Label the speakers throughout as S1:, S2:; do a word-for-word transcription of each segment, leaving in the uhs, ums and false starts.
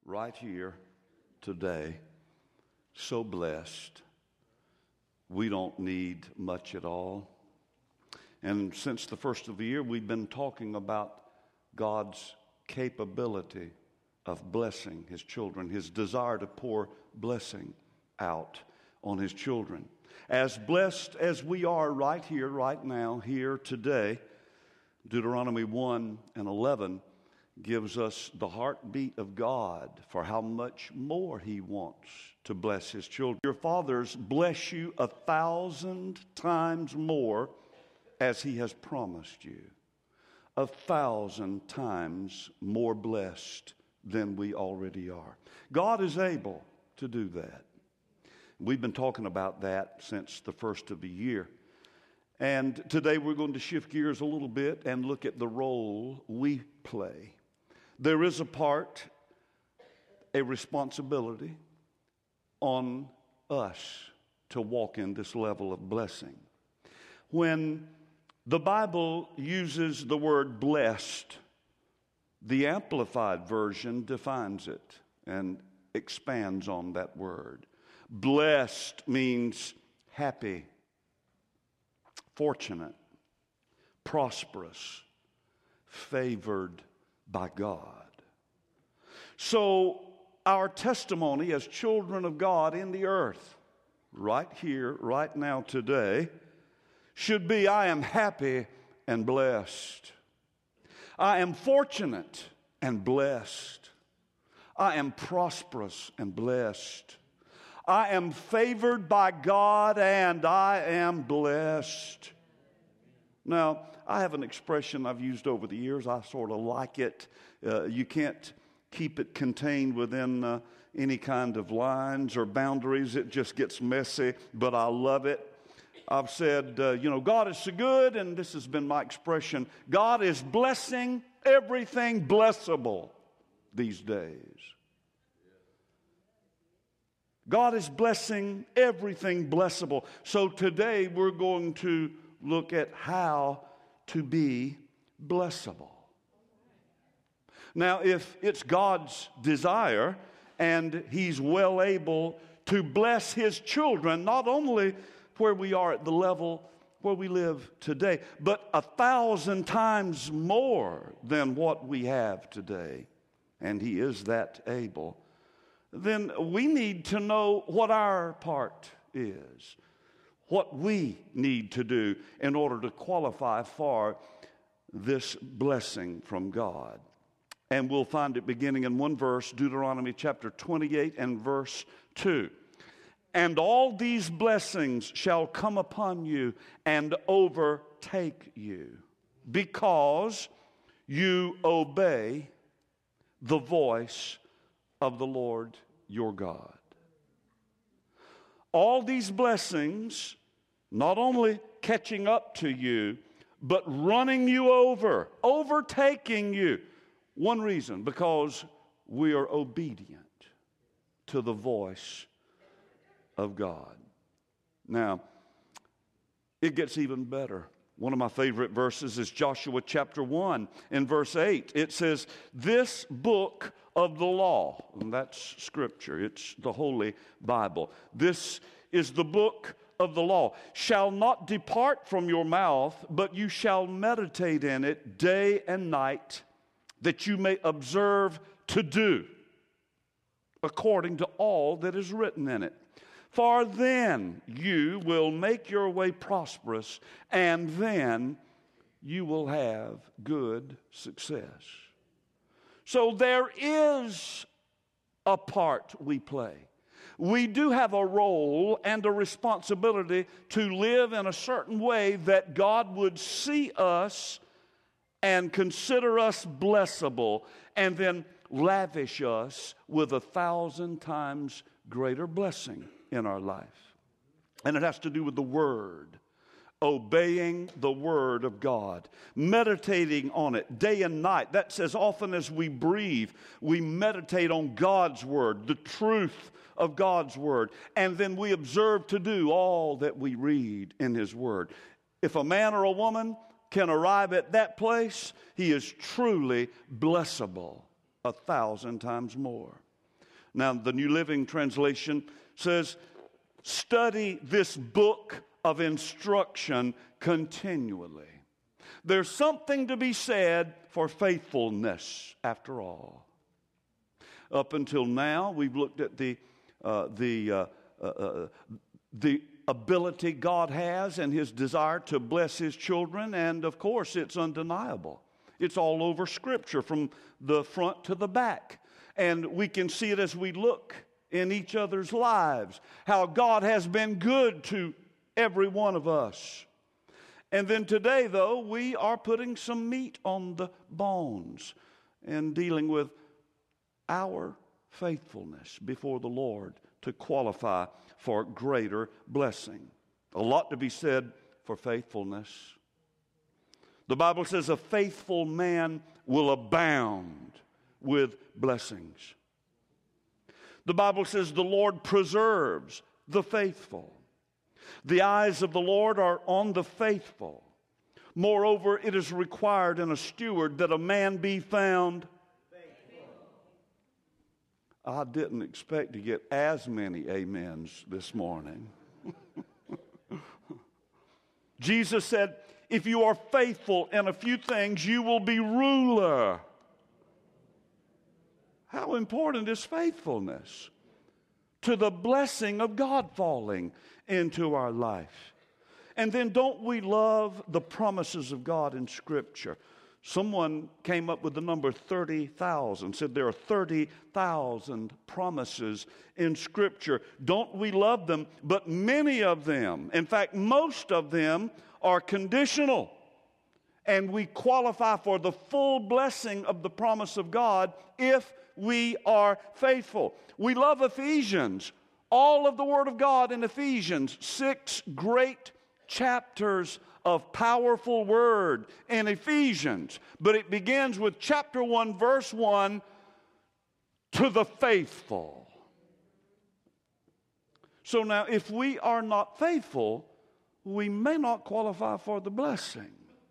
S1: right here today, so blessed. We don't need much at all. And since the first of the year, we've been talking about God's capability of blessing His children, His desire to pour blessing out on His children. As blessed as we are right here, right now, here today, Deuteronomy one and eleven gives us the heartbeat of God for how much more He wants to bless His children. Your fathers bless you a thousand times more as He has promised you. A thousand times more blessed than we already are. God is able to do that. We've been talking about that since the first of the year. And today we're going to shift gears a little bit and look at the role we play. There is a part, a responsibility on us to walk in this level of blessing. When the Bible uses the word blessed, the Amplified Version defines it and expands on that word. Blessed means happy, fortunate, prosperous, favored by God. So our testimony as children of God in the earth, right here, right now, today, should be, I am happy and blessed. I am fortunate and blessed. I am prosperous and blessed. I am favored by God and I am blessed. Now, I have an expression I've used over the years. I sort of like it. Uh, you can't keep it contained within uh, any kind of lines or boundaries. It just gets messy, but I love it. I've said, uh, you know, God is so good, and this has been my expression. God is blessing everything blessable these days. God is blessing everything blessable. So today we're going to look at how to be blessable. Now, if it's God's desire and He's well able to bless His children, not only where we are at the level where we live today, but a thousand times more than what we have today, and He is that able, then we need to know what our part is, what we need to do in order to qualify for this blessing from God. And we'll find it beginning in one verse, Deuteronomy chapter twenty-eight and verse two. And all these blessings shall come upon you and overtake you, because you obey the voice of the Lord your God. All these blessings, not only catching up to you, but running you over, overtaking you. One reason, because we are obedient to the voice of God. Now, it gets even better. One of my favorite verses is Joshua chapter one and verse eight. It says, this book of the law, and that's Scripture, it's the Holy Bible. This is the book of the law, shall not depart from your mouth, but you shall meditate in it day and night, that you may observe to do according to all that is written in it. For then you will make your way prosperous, and then you will have good success. So there is a part we play. We do have a role and a responsibility to live in a certain way that God would see us and consider us blessable, and then lavish us with a thousand times greater blessing in our life. And it has to do with the Word. Obeying the Word of God. Meditating on it day and night. That's as often as we breathe. We meditate on God's Word. The truth of God's Word. And then we observe to do all that we read in His Word. If a man or a woman can arrive at that place, he is truly blessable a thousand times more. Now, the New Living Translation says, study this book of instruction continually. There's something to be said for faithfulness, after all. Up until now, we've looked at the uh, the uh, uh, uh, the ability God has and His desire to bless His children, and of course, it's undeniable. It's all over Scripture, from the front to the back, and we can see it as we look in each other's lives, how God has been good to every one of us. And then today, though, we are putting some meat on the bones and dealing with our faithfulness before the Lord to qualify for greater blessing. A lot to be said for faithfulness. The Bible says a faithful man will abound with blessings. The Bible says the Lord preserves the faithful. The eyes of the Lord are on the faithful. Moreover, it is required in a steward that a man be found faithful. I didn't expect to get as many amens this morning. Jesus said, if you are faithful in a few things, you will be ruler. How important is faithfulness to the blessing of God falling into our life? And then don't we love the promises of God in Scripture? Someone came up with the number thirty thousand, said there are thirty thousand promises in Scripture. Don't we love them? But many of them, in fact, most of them are conditional. And we qualify for the full blessing of the promise of God if we are faithful. We love Ephesians. All of the Word of God in Ephesians, six great chapters of powerful Word in Ephesians. But it begins with chapter one, verse one, to the faithful. So now, if we are not faithful, we may not qualify for the blessing.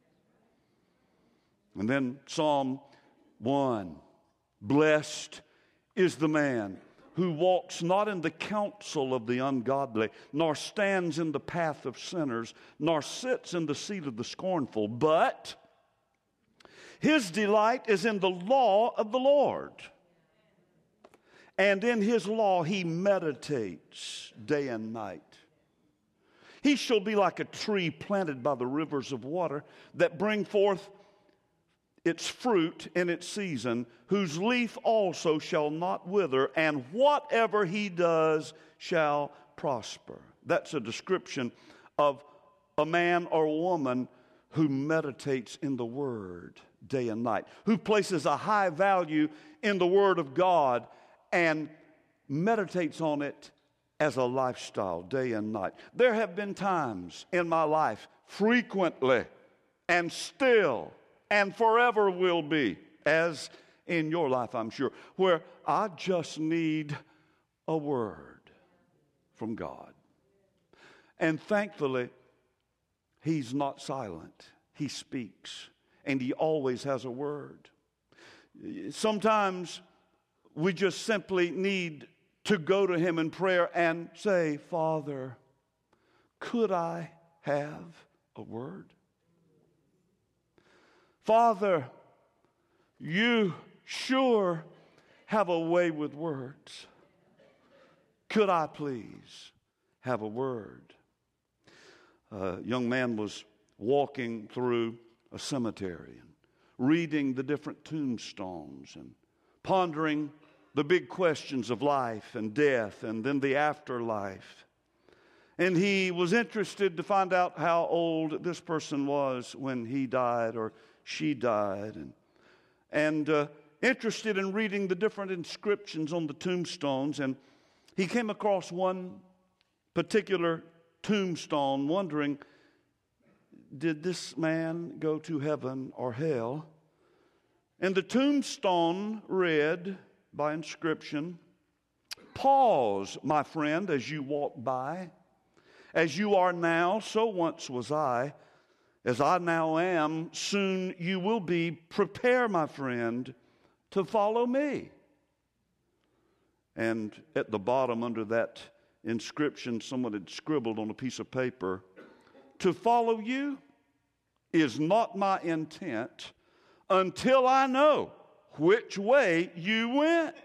S1: And then Psalm one, blessed is the man who walks not in the counsel of the ungodly, nor stands in the path of sinners, nor sits in the seat of the scornful, but his delight is in the law of the Lord. And in his law he meditates day and night. He shall be like a tree planted by the rivers of water that bring forth its fruit in its season, whose leaf also shall not wither, and whatever he does shall prosper. That's a description of a man or woman who meditates in the Word day and night, who places a high value in the Word of God and meditates on it as a lifestyle day and night. There have been times in my life, frequently and still, and forever will be, as in your life, I'm sure, where I just need a word from God. And thankfully, He's not silent. He speaks, and He always has a word. Sometimes we just simply need to go to Him in prayer and say, Father, could I have a word? Father, you sure have a way with words. Could I please have a word? A young man was walking through a cemetery and reading the different tombstones and pondering the big questions of life and death and then the afterlife. And he was interested to find out how old this person was when he died or she died, and, and uh, interested in reading the different inscriptions on the tombstones. And he came across one particular tombstone, wondering, did this man go to heaven or hell? And the tombstone read by inscription, pause, my friend, as you walk by. As you are now, so once was I. As I now am, soon you will be. Prepare, my friend, to follow me. And at the bottom under that inscription, someone had scribbled on a piece of paper, "To follow you is not my intent until I know which way you went."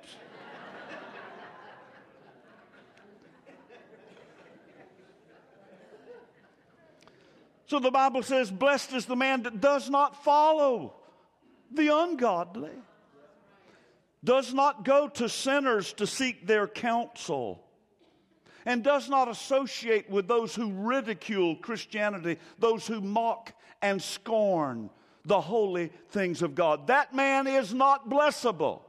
S1: So the Bible says, blessed is the man that does not follow the ungodly, does not go to sinners to seek their counsel, and does not associate with those who ridicule Christianity, those who mock and scorn the holy things of God. That man is not blessable.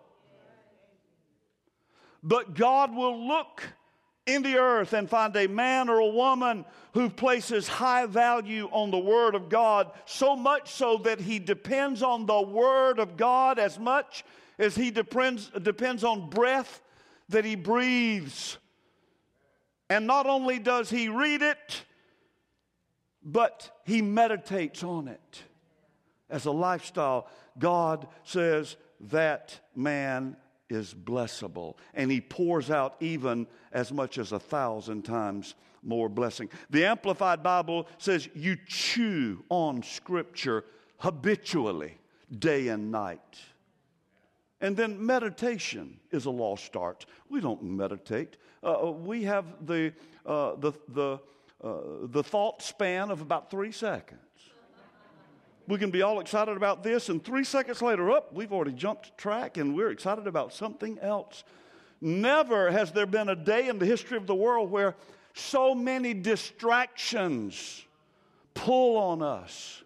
S1: But God will look in the earth and find a man or a woman who places high value on the Word of God, so much so that he depends on the Word of God as much as he depends, depends on breath that he breathes. And not only does he read it, but he meditates on it as a lifestyle. God says that man is blessable, and he pours out even as much as a thousand times more blessing. The Amplified Bible says you chew on Scripture habitually, day and night. And then meditation is a lost art. We don't meditate. Uh, we have the uh, the the uh, the thought span of about three seconds. We can be all excited about this, and three seconds later, up, we've already jumped track, and we're excited about something else. Never has there been a day in the history of the world where so many distractions pull on us.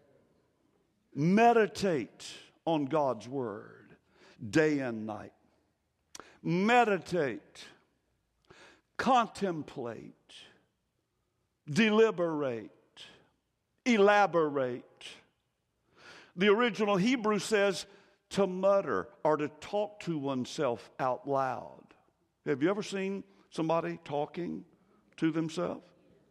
S1: Meditate on God's Word day and night. Meditate, contemplate, deliberate, elaborate. The original Hebrew says to mutter or to talk to oneself out loud. Have you ever seen somebody talking to themselves?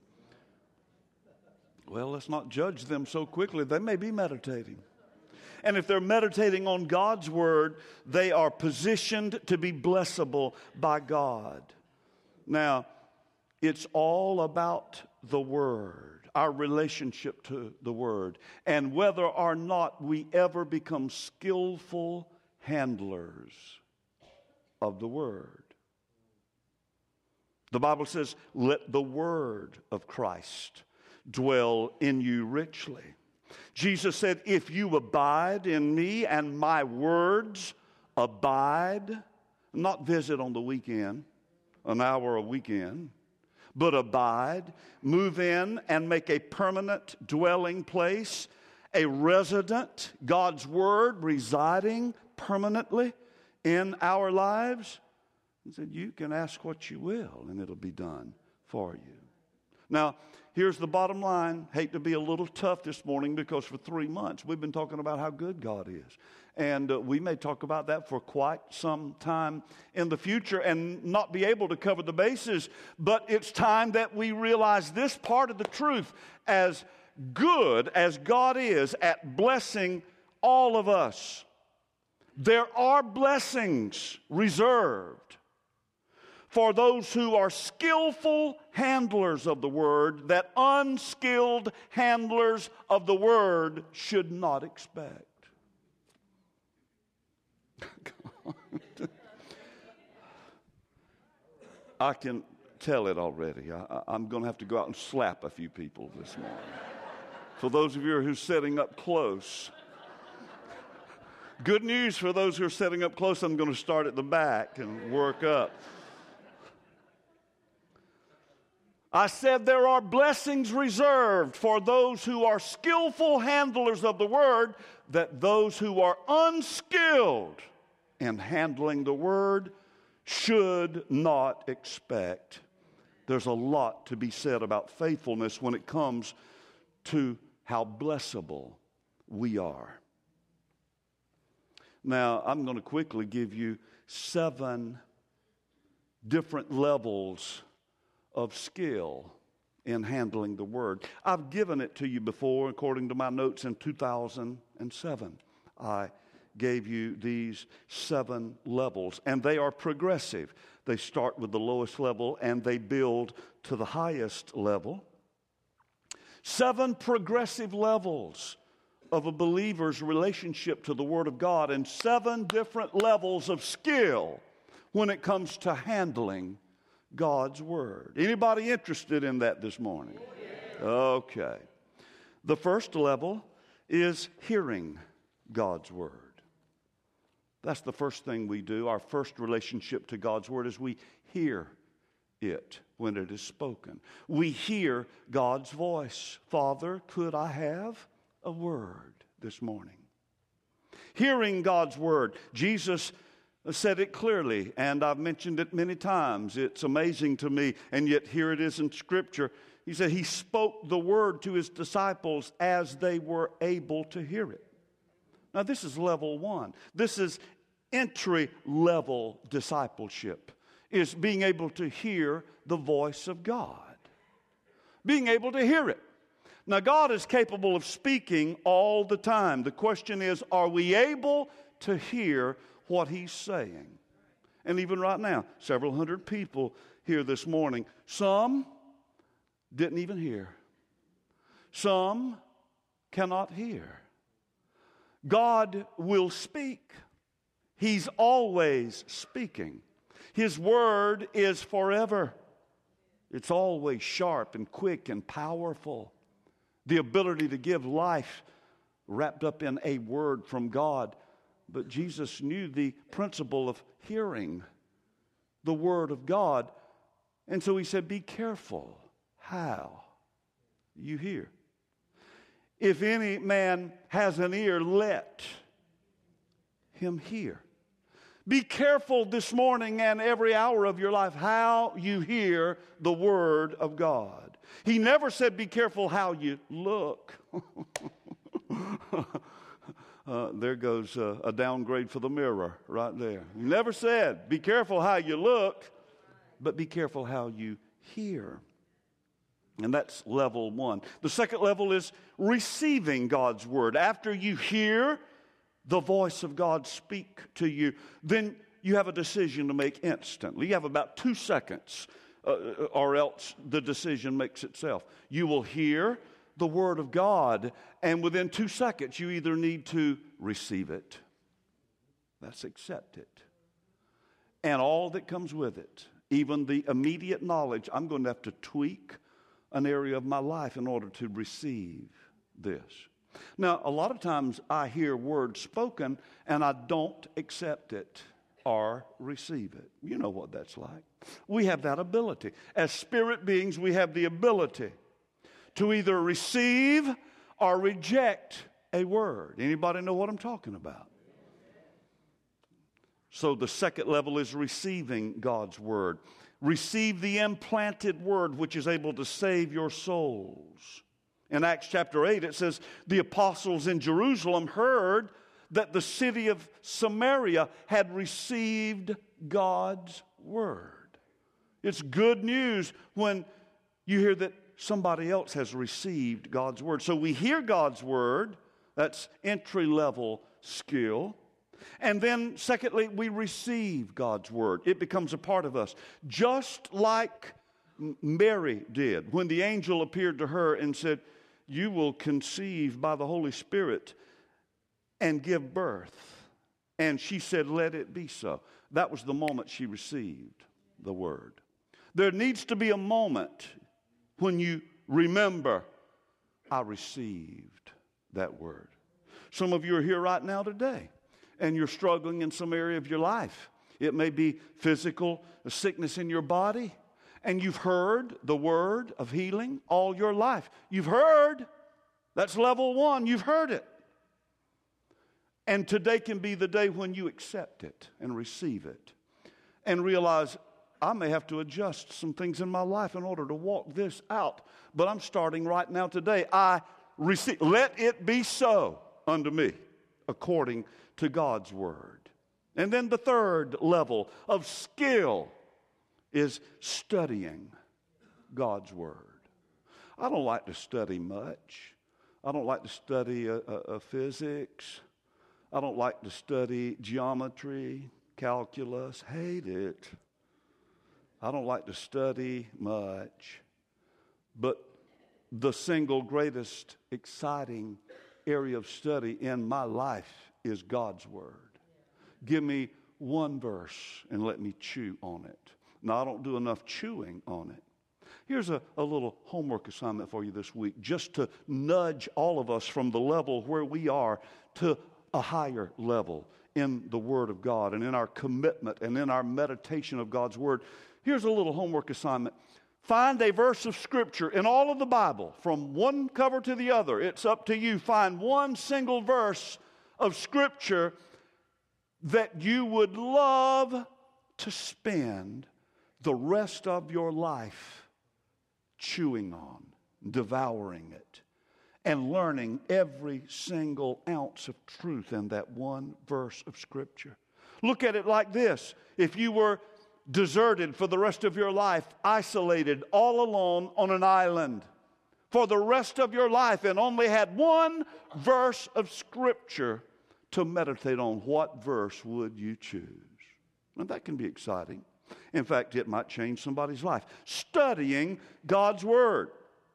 S1: Well, let's not judge them so quickly. They may be meditating. And if they're meditating on God's Word, they are positioned to be blessable by God. Now, it's all about the Word, our relationship to the Word, and whether or not we ever become skillful handlers of the Word. The Bible says, let the Word of Christ dwell in you richly. Jesus said, if you abide in me and my words abide, not visit on the weekend, an hour a weekend, but abide, move in and make a permanent dwelling place, a resident, God's Word residing permanently in our lives. He said, you can ask what you will and it'll be done for you. Now, here's the bottom line. Hate to be a little tough this morning because for three months we've been talking about how good God is. And uh, we may talk about that for quite some time in the future and not be able to cover the bases. But it's time that we realize this part of the truth. As good as God is at blessing all of us, there are blessings reserved for those who are skillful handlers of the Word that unskilled handlers of the Word should not expect. I can tell it already. I, I'm going to have to go out and slap a few people this morning. For those of you who are sitting up close, good news for those who are sitting up close, I'm going to start at the back and work up. I said there are blessings reserved for those who are skillful handlers of the Word, that those who are unskilled in handling the Word should not expect. There's a lot to be said about faithfulness when it comes to how blessable we are. Now, I'm going to quickly give you seven different levels of skill in handling the Word. I've given it to you before according to my notes in two thousand seven. I gave you these seven levels, and they are progressive. They start with the lowest level and they build to the highest level. Seven progressive levels of a believer's relationship to the Word of God, and seven different levels of skill when it comes to handling God's Word. Anybody interested in that this morning? Okay. The first level is hearing God's Word. That's the first thing we do. Our first relationship to God's Word is we hear it when it is spoken. We hear God's voice. Father, could I have a word this morning? Hearing God's Word. Jesus said it clearly, and I've mentioned it many times. It's amazing to me, and yet here it is in Scripture. He said he spoke the Word to his disciples as they were able to hear it. Now, this is level one. This is entry-level discipleship, is being able to hear the voice of God. Being able to hear it. Now, God is capable of speaking all the time. The question is, are we able to hear what He's saying? And even right now, several hundred people here this morning. Some didn't even hear. Some cannot hear. God will speak. He's always speaking. His word is forever. It's always sharp and quick and powerful. The ability to give life wrapped up in a word from God. But Jesus knew the principle of hearing the word of God. And so he said, be careful how you hear. If any man has an ear, let him hear. Be careful this morning and every hour of your life how you hear the Word of God. He never said be careful how you look. uh, there goes uh, a downgrade for the mirror right there. He never said be careful how you look, but be careful how you hear. And that's level one. The second level is receiving God's Word. After you hear the voice of God speak to you, then you have a decision to make instantly. You have about two seconds, uh, or else the decision makes itself. You will hear the Word of God, and within two seconds, you either need to receive it, that's accept it, and all that comes with it, even the immediate knowledge, I'm going to have to tweak an area of my life in order to receive this. Now, a lot of times I hear words spoken and I don't accept it or receive it. You know what that's like. We have that ability. As spirit beings, we have the ability to either receive or reject a word. Anybody know what I'm talking about? So the second level is receiving God's Word. Receive the implanted Word which is able to save your souls. In Acts chapter eight, it says, the apostles in Jerusalem heard that the city of Samaria had received God's Word. It's good news when you hear that somebody else has received God's Word. So we hear God's Word. That's entry-level skill. And then, secondly, we receive God's Word. It becomes a part of us. Just like Mary did when the angel appeared to her and said, you will conceive by the Holy Spirit and give birth. And she said, let it be so. That was the moment she received the Word. There needs to be a moment when you remember, I received that Word. Some of you are here right now today, and you're struggling in some area of your life. It may be physical, a sickness in your body, and you've heard the word of healing all your life. You've heard. That's level one. You've heard it. And today can be the day when you accept it and receive it and realize, I may have to adjust some things in my life in order to walk this out. But I'm starting right now today. I receive. Let it be so unto me according to God's Word. And then the third level of skill is studying God's Word. I don't like to study much. I don't like to study uh, uh, physics. I don't like to study geometry, calculus, hate it. I don't like to study much. But the single greatest exciting area of study in my life is God's Word. Give me one verse and let me chew on it. Now, I don't do enough chewing on it. Here's a, a little homework assignment for you this week, just to nudge all of us from the level where we are to a higher level in the Word of God and in our commitment and in our meditation of God's Word. Here's a little homework assignment. Find a verse of Scripture in all of the Bible, from one cover to the other. It's up to you. Find one single verse of Scripture that you would love to spend the rest of your life chewing on, devouring it, and learning every single ounce of truth in that one verse of Scripture. Look at it like this. If you were deserted for the rest of your life, isolated, all alone on an island for the rest of your life, and only had one verse of Scripture to meditate on, what verse would you choose? And that can be exciting. In fact, it might change somebody's life. Studying God's Word.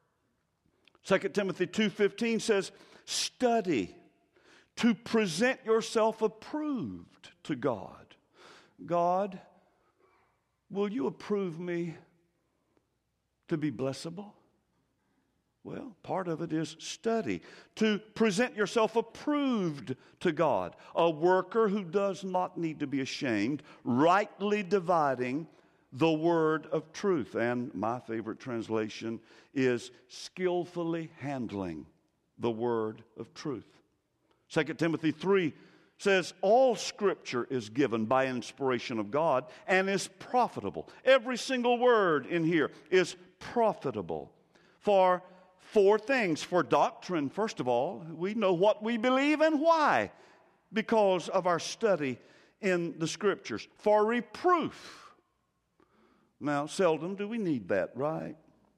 S1: Second Timothy two fifteen says, study to present yourself approved to God. God, will you approve me to be blessable? Well, part of it is study. To present yourself approved to God. A worker who does not need to be ashamed, rightly dividing the word of truth. And my favorite translation is skillfully handling the word of truth. Second Timothy three says all Scripture is given by inspiration of God and is profitable. Every single word in here is profitable for four things. For doctrine, first of all, we know what we believe and why, because of our study in the Scriptures. For reproof. Now, seldom do we need that, right?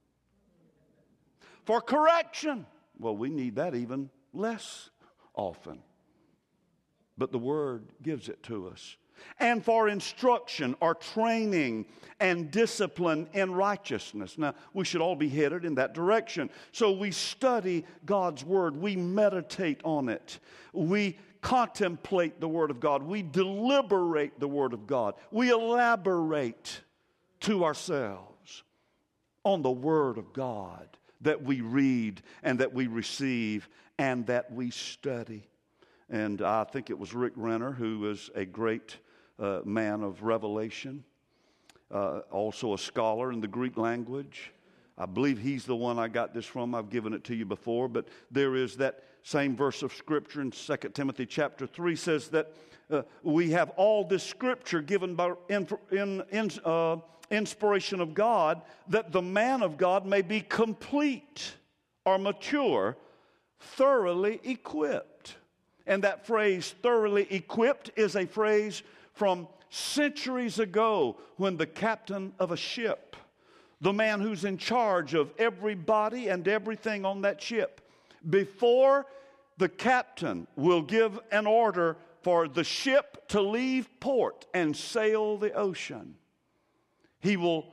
S1: For correction. Well, we need that even less often. But the Word gives it to us. And for instruction or training and discipline in righteousness. Now, we should all be headed in that direction. So we study God's Word. We meditate on it. We contemplate the Word of God. We deliberate the Word of God. We elaborate to ourselves on the Word of God that we read and that we receive and that we study. And I think it was Rick Renner, who was a great uh, man of revelation, uh, also a scholar in the Greek language. I believe he's the one I got this from. I've given it to you before. But there is that same verse of Scripture in Second Timothy chapter three says that uh, we have all this Scripture given by in, in, in, uh, inspiration of God, that the man of God may be complete or mature, thoroughly equipped. And that phrase, thoroughly equipped, is a phrase from centuries ago when the captain of a ship, the man who's in charge of everybody and everything on that ship, before the captain will give an order for the ship to leave port and sail the ocean, he will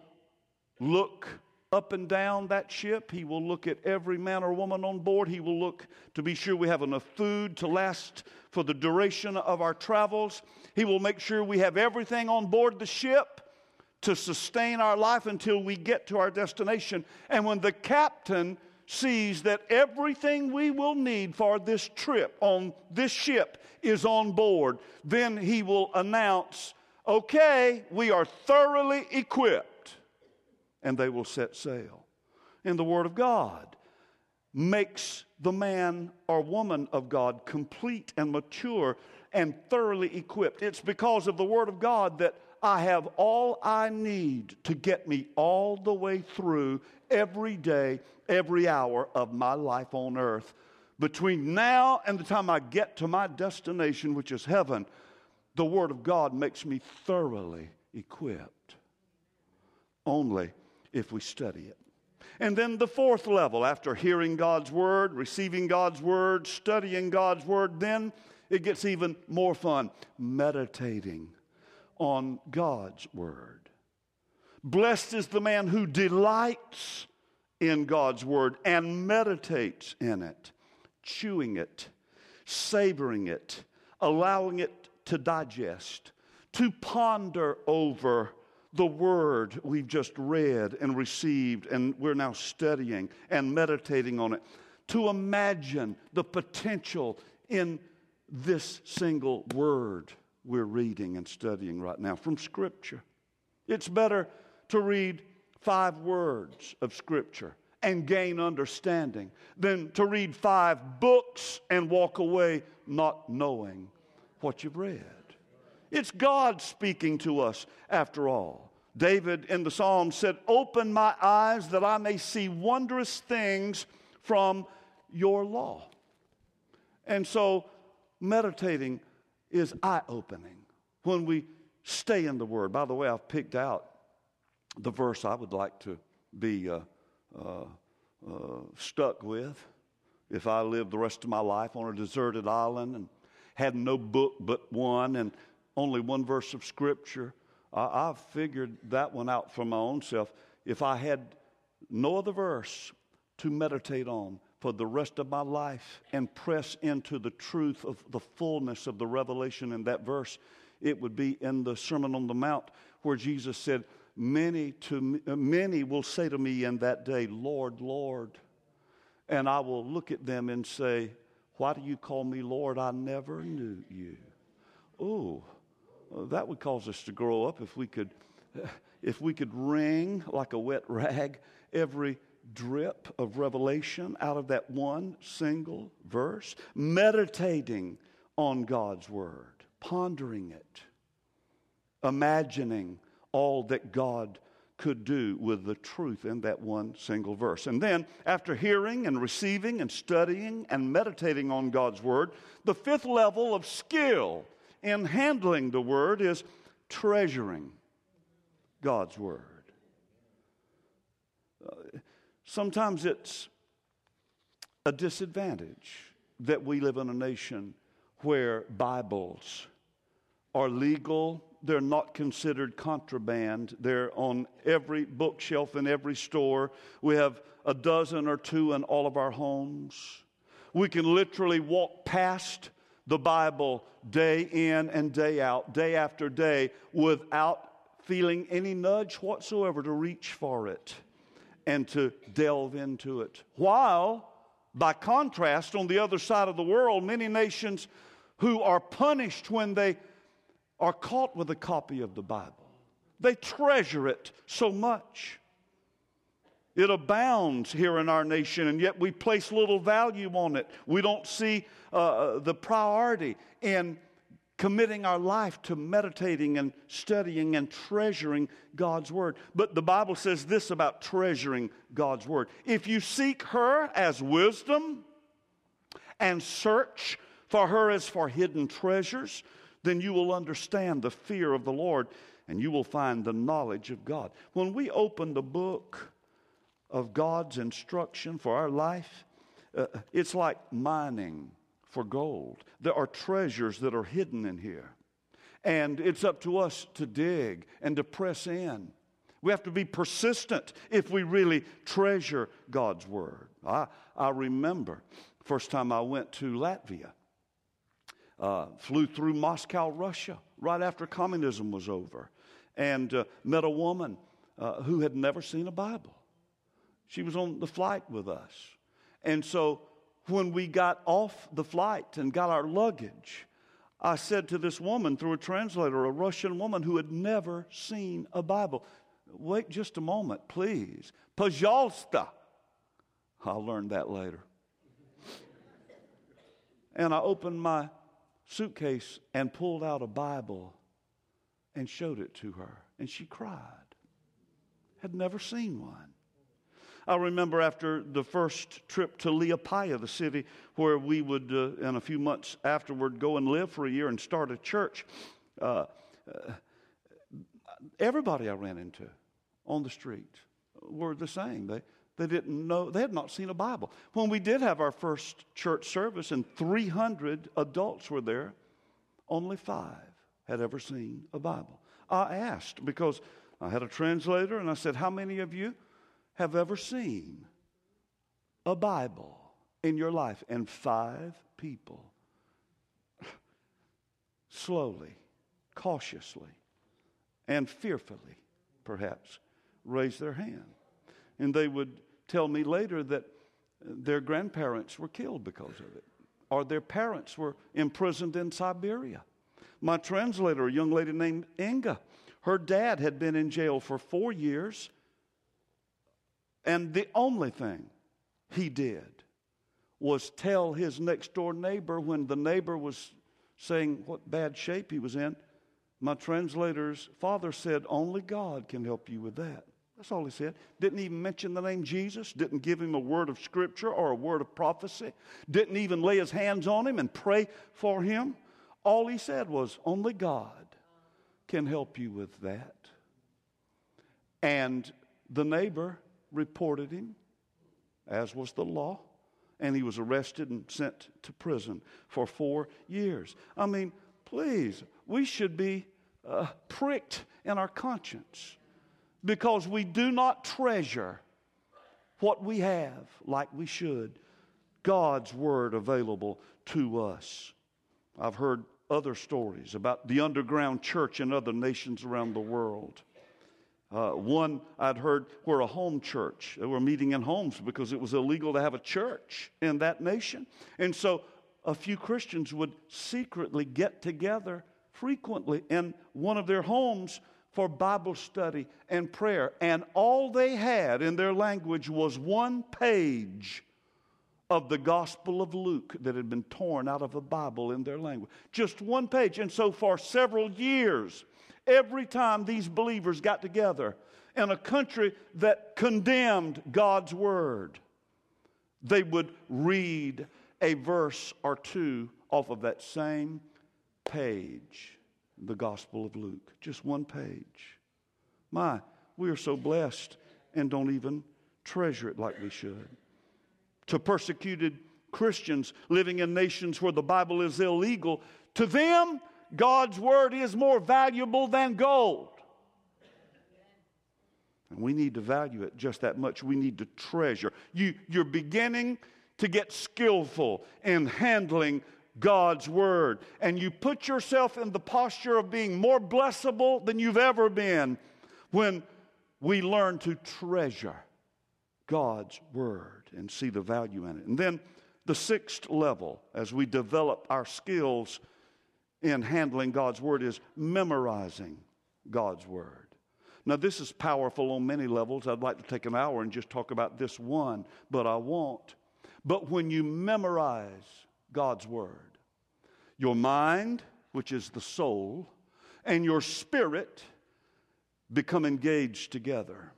S1: look up and down that ship. He will look at every man or woman on board. He will look to be sure we have enough food to last for the duration of our travels. He will make sure we have everything on board the ship to sustain our life until we get to our destination. And when the captain sees that everything we will need for this trip on this ship is on board, then he will announce, okay, we are thoroughly equipped. And they will set sail. And the Word of God makes the man or woman of God complete and mature and thoroughly equipped. It's because of the Word of God that I have all I need to get me all the way through every day, every hour of my life on earth. Between now and the time I get to my destination, which is heaven, the Word of God makes me thoroughly equipped. Only if we study it. And then the fourth level, after hearing God's Word, receiving God's Word, studying God's Word, then it gets even more fun. Meditating on God's Word. Blessed is the man who delights in God's Word and meditates in it, chewing it, savoring it, allowing it to digest, to ponder over the Word we've just read and received and we're now studying and meditating on it, to imagine the potential in this single word we're reading and studying right now from Scripture. It's better to read five words of Scripture and gain understanding than to read five books and walk away not knowing what you've read. It's God speaking to us after all. David in the Psalms said, "Open my eyes that I may see wondrous things from your law." And so meditating is eye-opening when we stay in the Word. By the way, I've picked out the verse I would like to be uh, uh, uh, stuck with if I lived the rest of my life on a deserted island and had no book but one and only one verse of Scripture. I, I've figured that one out for my own self. If I had no other verse to meditate on for the rest of my life and press into the truth of the fullness of the revelation in that verse, it would be in the Sermon on the Mount where Jesus said, Many to me, many will say to me in that day, Lord, Lord. And I will look at them and say, why do you call me Lord? I never knew you. Oh, that would cause us to grow up if we could, if we could wring like a wet rag every drip of revelation out of that one single verse, meditating on God's Word, pondering it, imagining all that God could do with the truth in that one single verse. And then, after hearing and receiving and studying and meditating on God's Word, the fifth level of skill in handling the Word is treasuring God's Word. Uh, sometimes it's a disadvantage that we live in a nation where Bibles are legal. They're not considered contraband. They're on every bookshelf in every store. We have a dozen or two in all of our homes. We can literally walk past the Bible day in and day out, day after day, without feeling any nudge whatsoever to reach for it and to delve into it. While, by contrast, on the other side of the world, many nations who are punished when they are caught with a copy of the Bible, they treasure it so much. It abounds here in our nation, and yet we place little value on it. We don't see uh, the priority in committing our life to meditating and studying and treasuring God's Word. But the Bible says this about treasuring God's Word. If you seek her as wisdom and search for her as for hidden treasures, then you will understand the fear of the Lord and you will find the knowledge of God. When we open the book of God's instruction for our life, uh, it's like mining for gold. There are treasures that are hidden in here. And it's up to us to dig and to press in. We have to be persistent if we really treasure God's Word. I, I remember first time I went to Latvia. Uh, flew through Moscow, Russia, right after communism was over, and uh, met a woman uh, who had never seen a Bible. She was on the flight with us. And so when we got off the flight and got our luggage, I said to this woman through a translator, a Russian woman who had never seen a Bible, wait just a moment, please. Пожалуйста. I'll learn that later. And I opened my suitcase and pulled out a Bible and showed it to her. And she cried. Had never seen one. I remember after the first trip to Liepaja, the city where we would, uh, in a few months afterward, go and live for a year and start a church. Uh, uh, everybody I ran into on the street were the same. They, They didn't know, they had not seen a Bible. When we did have our first church service and three hundred adults were there, only five had ever seen a Bible. I asked because I had a translator and I said, how many of you have ever seen a Bible in your life? And five people slowly, cautiously, and fearfully, perhaps, raised their hand. And they would tell me later that their grandparents were killed because of it, or their parents were imprisoned in Siberia. My translator, a young lady named Inga, her dad had been in jail for four years, and the only thing he did was tell his next-door neighbor when the neighbor was saying what bad shape he was in. My translator's father said, only God can help you with that. That's all he said. Didn't even mention the name Jesus. Didn't give him a word of scripture or a word of prophecy. Didn't even lay his hands on him and pray for him. All he said was, only God can help you with that. And the neighbor reported him, as was the law, and he was arrested and sent to prison for four years. I mean, please, we should be uh, pricked in our conscience because we do not treasure what we have like we should. God's Word available to us. I've heard other stories about the underground church in other nations around the world. Uh, one I'd heard where a home church, they were meeting in homes because it was illegal to have a church in that nation. And so a few Christians would secretly get together frequently in one of their homes for Bible study and prayer. And all they had in their language was one page of the Gospel of Luke that had been torn out of a Bible in their language. Just one page. And so for several years, every time these believers got together in a country that condemned God's Word, they would read a verse or two off of that same page, the Gospel of Luke. Just one page. My, we are so blessed and don't even treasure it like we should. To persecuted Christians living in nations where the Bible is illegal, to them, God's Word is more valuable than gold. And we need to value it just that much. We need to treasure. You, you're beginning to get skillful in handling God's Word. And you put yourself in the posture of being more blessable than you've ever been when we learn to treasure God's Word and see the value in it. And then the sixth level, as we develop our skills in handling God's Word, is memorizing God's Word. Now, this is powerful on many levels. I'd like to take an hour and just talk about this one, but I won't. But when you memorize God's Word, your mind, which is the soul, and your spirit become engaged together.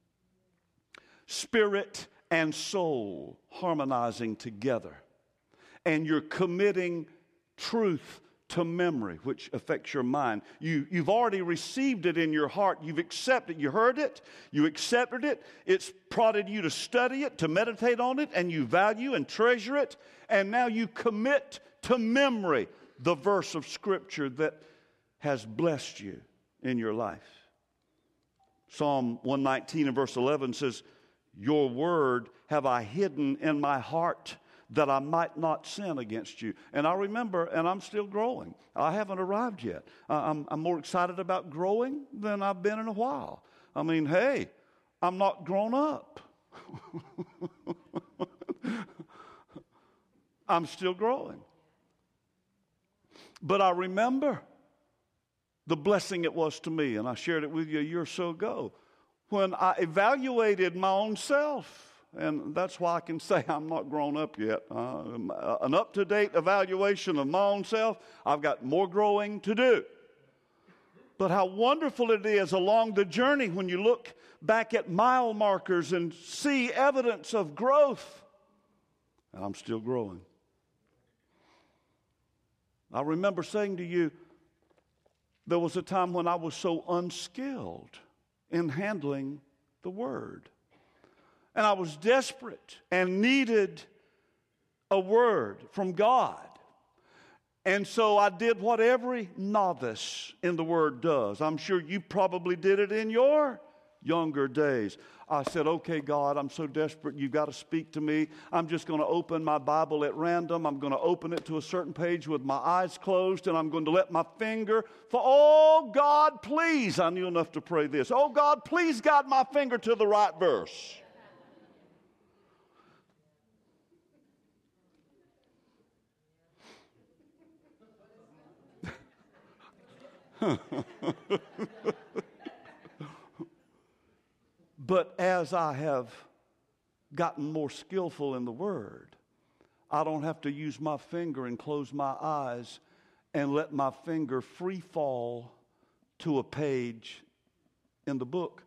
S1: Spirit and soul harmonizing together. And you're committing truth to memory, which affects your mind. You, you've already received it in your heart. You've accepted. You heard it. You accepted it. It's prodded you to study it, to meditate on it, and you value and treasure it. And now you commit to memory the verse of Scripture that has blessed you in your life. Psalm one nineteen and verse eleven says, your word have I hidden in my heart that I might not sin against you. And I remember, and I'm still growing. I haven't arrived yet. I'm, I'm more excited about growing than I've been in a while. I mean, hey, I'm not grown up. I'm still growing. But I remember the blessing it was to me, and I shared it with you a year or so ago, when I evaluated my own self. And that's why I can say I'm not grown up yet. Uh, an up-to-date evaluation of my own self, I've got more growing to do. But how wonderful it is along the journey when you look back at mile markers and see evidence of growth. And I'm still growing. I remember saying to you, there was a time when I was so unskilled in handling the Word. And I was desperate and needed a word from God. And so I did what every novice in the Word does. I'm sure you probably did it in your younger days. I said, okay, God, I'm so desperate. You've got to speak to me. I'm just going to open my Bible at random. I'm going to open it to a certain page with my eyes closed, and I'm going to let my finger, for, oh, God, please, I knew enough to pray this. Oh, God, please guide my finger to the right verse. But as I have gotten more skillful in the Word, I don't have to use my finger and close my eyes and let my finger free fall to a page in the book.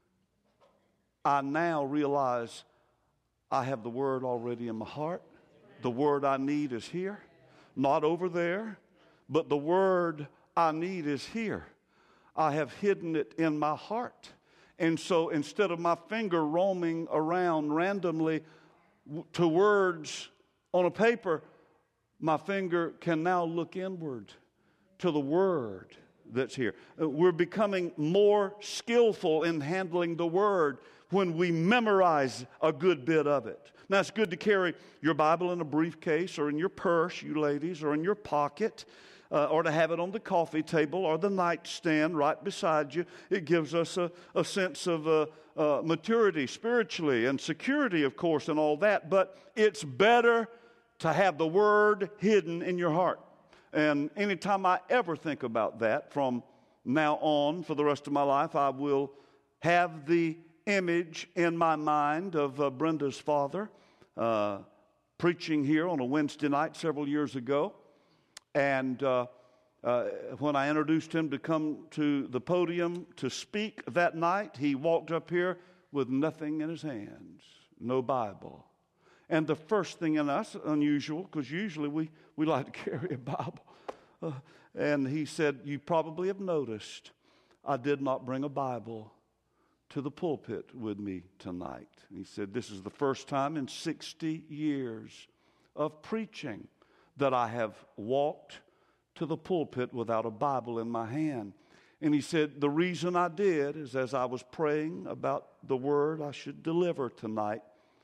S1: I now realize I have the Word already in my heart. The Word I need is here, not over there, but the Word I need is here. I have hidden it in my heart. And so instead of my finger roaming around randomly to words on a paper, my finger can now look inward to the Word that's here. We're becoming more skillful in handling the Word when we memorize a good bit of it. Now, it's good to carry your Bible in a briefcase or in your purse, you ladies, or in your pocket. Uh, or to have it on the coffee table or the nightstand right beside you. It gives us a, a sense of uh, uh, maturity spiritually and security, of course, and all that. But it's better to have the Word hidden in your heart. And anytime I ever think about that from now on for the rest of my life, I will have the image in my mind of uh, Brenda's father uh, preaching here on a Wednesday night several years ago. And uh, uh, when I introduced him to come to the podium to speak that night, he walked up here with nothing in his hands, no Bible. And the first thing, and that's unusual because usually we, we like to carry a Bible. Uh, and he said, you probably have noticed I did not bring a Bible to the pulpit with me tonight. And he said, this is the first time in sixty years of preaching that I have walked to the pulpit without a Bible in my hand. And he said, the reason I did is as I was praying about the word I should deliver tonight,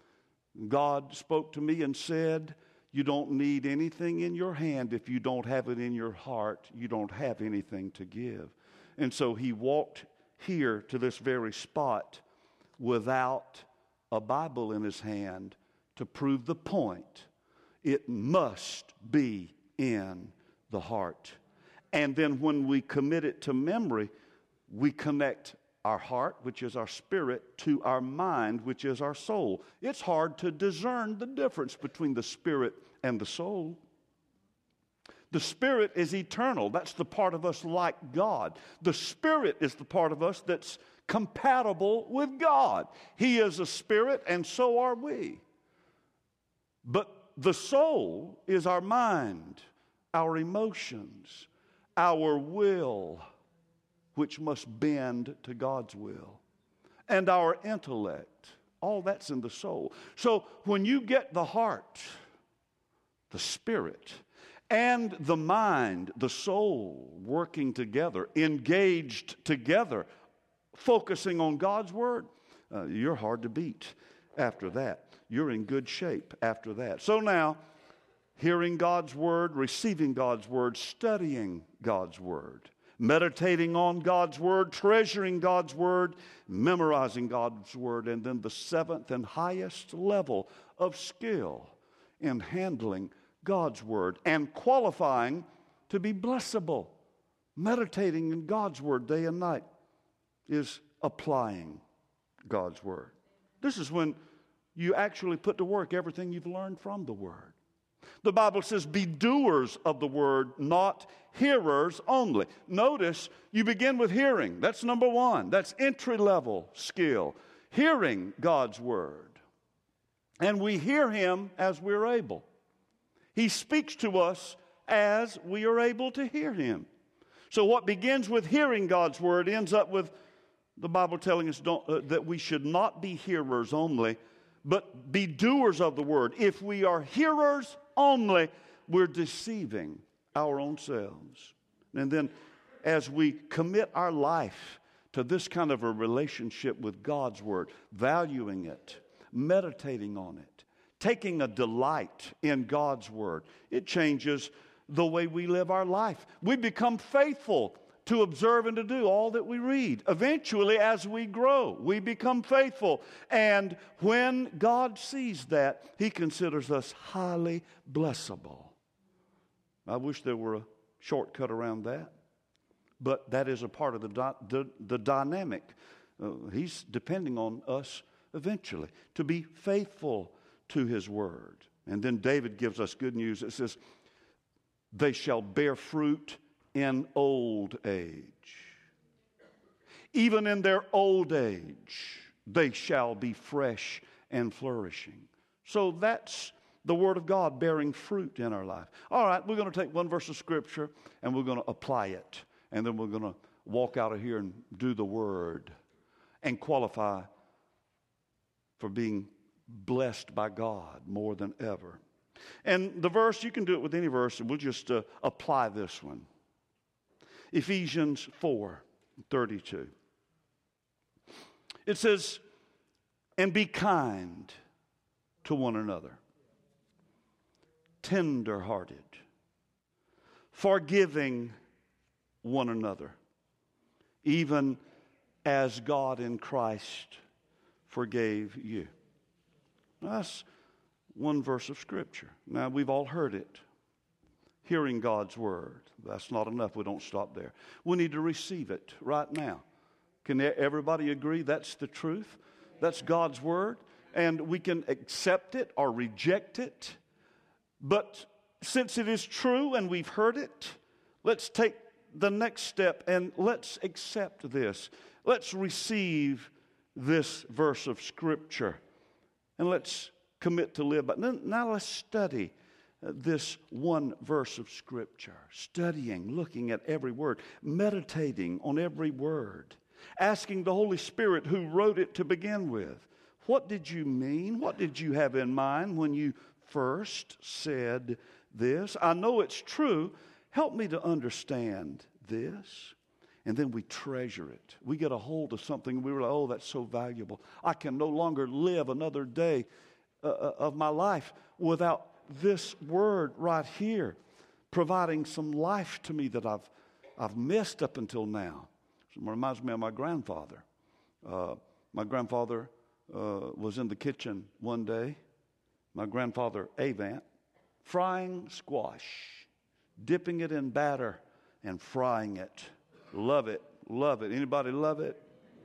S1: God spoke to me and said, you don't need anything in your hand. If you don't have it in your heart, you don't have anything to give. And so he walked here to this very spot without a Bible in his hand to prove the point. It must be in the heart. And then when we commit it to memory, we connect our heart, which is our spirit, to our mind, which is our soul. It's hard to discern the difference between the spirit and the soul. The spirit is eternal. That's the part of us like God. The spirit is the part of us that's compatible with God. He is a spirit, and so are we. But the soul is our mind, our emotions, our will, which must bend to God's will, and our intellect. All that's in the soul. So when you get the heart, the spirit, and the mind, the soul, working together, engaged together, focusing on God's word, uh, you're hard to beat after that. You're in good shape after that. So now, hearing God's word, receiving God's word, studying God's word, meditating on God's word, treasuring God's word, memorizing God's word, and then the seventh and highest level of skill in handling God's word and qualifying to be blessable. Meditating in God's word day and night is applying God's word. This is when you actually put to work everything you've learned from the word. The Bible says, be doers of the word, not hearers only. Notice, you begin with hearing. That's number one. That's entry-level skill. Hearing God's word. And we hear him as we're able. He speaks to us as we are able to hear him. So what begins with hearing God's word ends up with the Bible telling us don't, uh, that we should not be hearers only, but be doers of the word. If we are hearers only, we're deceiving our own selves. And then as we commit our life to this kind of a relationship with God's word, valuing it, meditating on it, taking a delight in God's word, it changes the way we live our life. We become faithful to observe and to do all that we read. Eventually, as we grow, we become faithful. And when God sees that, He considers us highly blessable. I wish there were a shortcut around that. But that is a part of the, di- the, the dynamic. Uh, he's depending on us eventually to be faithful to His word. And then David gives us good news. It says, they shall bear fruit in old age. Even in their old age, they shall be fresh and flourishing. So that's the Word of God bearing fruit in our life. All right, we're going to take one verse of Scripture and we're going to apply it. And then we're going to walk out of here and do the Word and qualify for being blessed by God more than ever. And the verse, you can do it with any verse, and we'll just uh, apply this one. Ephesians four thirty-two. It says, and be kind to one another, tender-hearted, forgiving one another, even as God in Christ forgave you. That's one verse of Scripture. Now, we've all heard it. Hearing God's word. That's not enough. We don't stop there. We need to receive it right now. Can everybody agree that's the truth? That's God's word. And we can accept it or reject it. But since it is true and we've heard it, let's take the next step and let's accept this. Let's receive this verse of Scripture. And let's commit to live by it. Now let's study this one verse of Scripture. Studying, looking at every word, meditating on every word, asking the Holy Spirit who wrote it to begin with, what did you mean? What did you have in mind when you first said this? I know it's true. Help me to understand this. And then we treasure it. We get a hold of something. We were like, oh, that's so valuable. I can no longer live another day uh, of my life without this word right here providing some life to me that I've I've missed up until now. It reminds me of my grandfather. Uh, my grandfather uh, was in the kitchen one day. My grandfather, Avant, frying squash, dipping it in batter and frying it. Love it, love it. Anybody love it?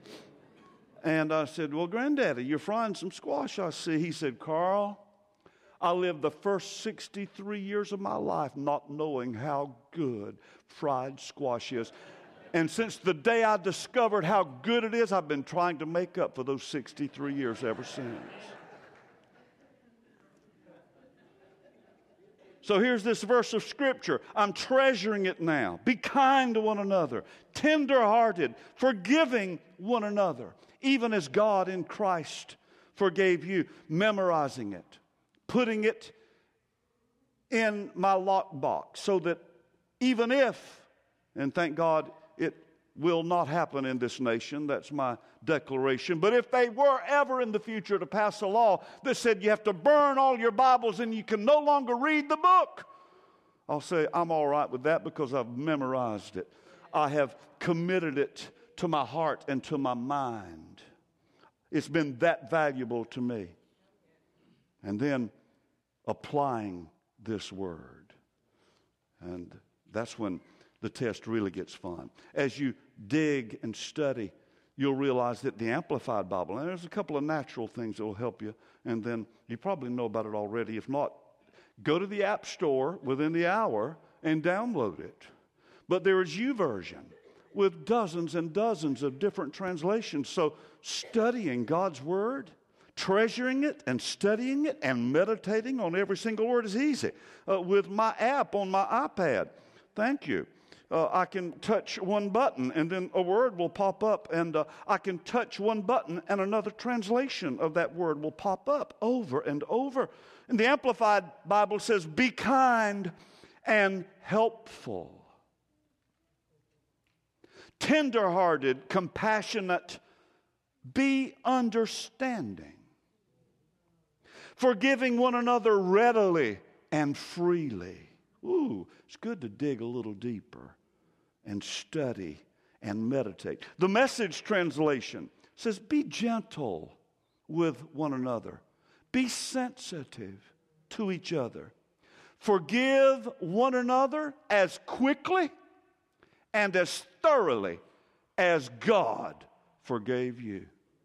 S1: And I said, well, Granddaddy, you're frying some squash, I see. He said, Carl, I lived the first sixty-three years of my life not knowing how good fried squash is. And since the day I discovered how good it is, I've been trying to make up for those sixty-three years ever since. So here's this verse of Scripture. I'm treasuring it now. Be kind to one another, tender-hearted, forgiving one another, even as God in Christ forgave you. Memorizing it, putting it in my lockbox so that even if, and thank God it will not happen in this nation, that's my declaration, but if they were ever in the future to pass a law that said you have to burn all your Bibles and you can no longer read the book, I'll say I'm all right with that because I've memorized it. I have committed it to my heart and to my mind. It's been that valuable to me. And then applying this word. And that's when the test really gets fun. As you dig and study, you'll realize that the Amplified Bible, and there's a couple of natural things that will help you, and then you probably know about it already. If not, go to the App Store within the hour and download it. But there is YouVersion with dozens and dozens of different translations. So studying God's Word, treasuring it and studying it and meditating on every single word is easy. Uh, with my app on my iPad, thank you. Uh, I can touch one button and then a word will pop up, and uh, I can touch one button and another translation of that word will pop up over and over. And the Amplified Bible says, be kind and helpful, tenderhearted, compassionate, be understanding, forgiving one another readily and freely. Ooh, it's good to dig a little deeper and study and meditate. The Message translation says, be gentle with one another. Be sensitive to each other. Forgive one another as quickly and as thoroughly as God forgave you.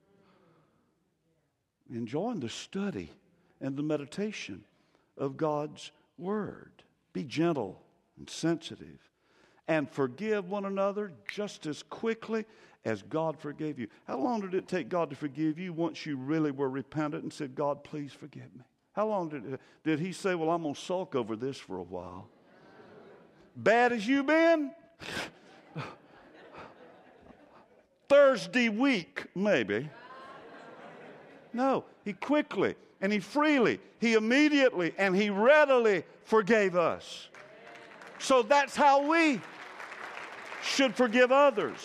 S1: Enjoying the study and the meditation of God's Word. Be gentle and sensitive and forgive one another just as quickly as God forgave you. How long did it take God to forgive you once you really were repentant and said, God, please forgive me? How long did it, did he say, well, I'm going to sulk over this for a while? Bad as you been? Thursday week, maybe. No, he quickly and he freely, he immediately and he readily forgave us. So that's how we should forgive others.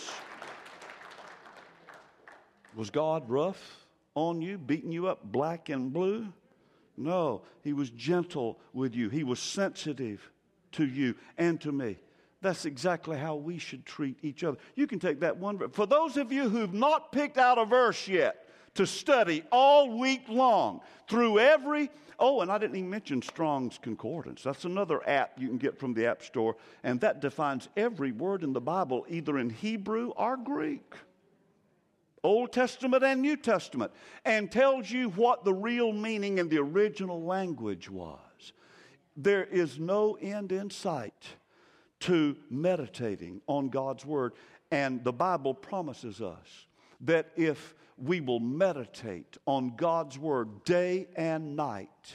S1: Was God rough on you, beating you up black and blue? No, he was gentle with you. He was sensitive to you and to me. That's exactly how we should treat each other. You can take that one. For those of you who've not picked out a verse yet to study all week long through every, oh, and I didn't even mention Strong's Concordance. That's another app you can get from the App Store, and that defines every word in the Bible, either in Hebrew or Greek, Old Testament and New Testament, and tells you what the real meaning in the original language was. There is no end in sight to meditating on God's Word, and the Bible promises us that if we will meditate on God's Word day and night,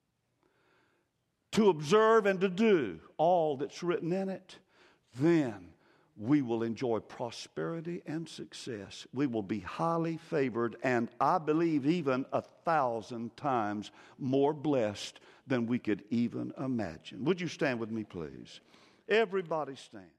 S1: to observe and to do all that's written in it, then we will enjoy prosperity and success. We will be highly favored, and I believe even a thousand times more blessed than we could even imagine. Would you stand with me, please? Everybody stand.